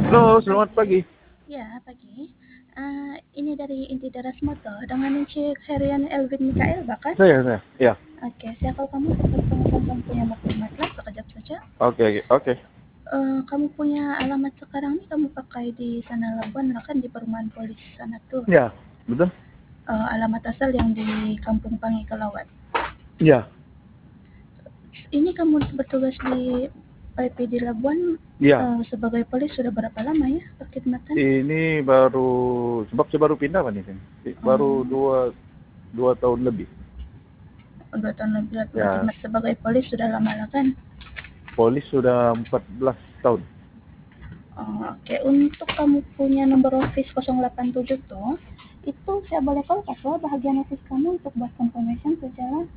Halo, selamat pagi. Ya, pagi. Ini dari Inti Daras Moto dengan Encik Herian Elvin Mikael bahkan. Saya. Ya. Oke, siapa kamu dapat pengusaha kamu punya maklumatlah sekejap saja. Oke, oke. Kamu punya alamat sekarang nih kamu pakai di sana Labuan lah kan di perumahan polis sana tuh. Ya, betul. Alamat asal yang di Kampung Pangi Kelawat. Ya, Ini kamu bertugas di PIP di Labuan ya. sebagai polis sudah berapa lama ya perkhidmatan? Ini baru sebab saya baru pindah Pak nih. Baru Oh, dua tahun lebih. 2 tahun lebih Ya, berkhidmat sebagai polis sudah lama lah kan? polis sudah 14 tahun. Oke, untuk kamu punya nomor office 087 tuh, itu saya boleh tahu password bahagian office kamu untuk buat confirmation berjalan?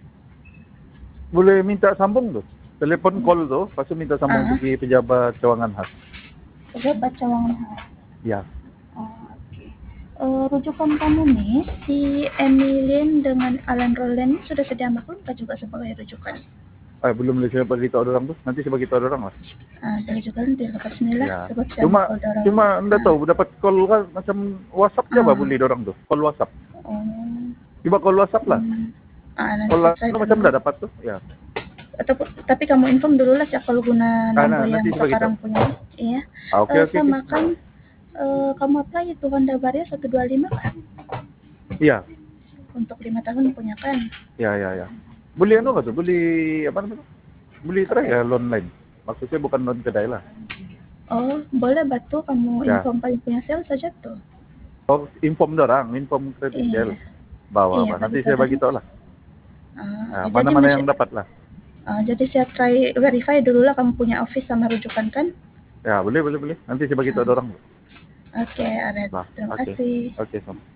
Boleh minta sambung tuh. Telepon call tuh, pasti minta sambung Ah, pergi pejabat cawangan khas. pejabat cawangan khas. Ya. Oke. Rujukan kamu nih, si Emilien dengan Alan Roland sudah sedia maklum juga sebagai rujukan? Belum saya bagi tahu orang tuh. Nanti saya bagi tahu orang lah. Boleh juga nanti lepas ni lah, Ya. sebab saya Cuma bakal dorang. cuma enggak tahu dapat call kan macam WhatsApp coba Ah, boleh orang tuh. Call WhatsApp. oh, Coba call WhatsApp lah. nanti Call saya try WhatsApp macam dulu. udah dapat tuh. Ya. Atau tapi kamu inform dulu lah siapa guna nomor Nah, yang nanti saya sekarang tahu. punya. Iya. Oke, oke, oke. Sama kan kamu apply itu Honda Vario 125 kan? Iya, Untuk 5 tahun punya kan? iya, iya, iya. Beli anu nggak tuh? Beli apa namanya? Beli Apa try ya itu? loan line. Maksudnya bukan loan kedai lah. Oh, boleh batu kamu Ya. inform paling punya sales saja tuh. Oh, inform dorang, inform kredit Iya, sel. Bawa iya apa? bagi Nanti saya dorang. bagi tahu lah. Nah, Oke, jadi mana-mana masih yang dapat lah. jadi saya try verify dulu lah kamu punya office sama rujukan kan? Ya, boleh, boleh, boleh. Nanti saya bagi tahu dorang. Oke, alright. Lah, Terima oke. kasih. Oke, sama.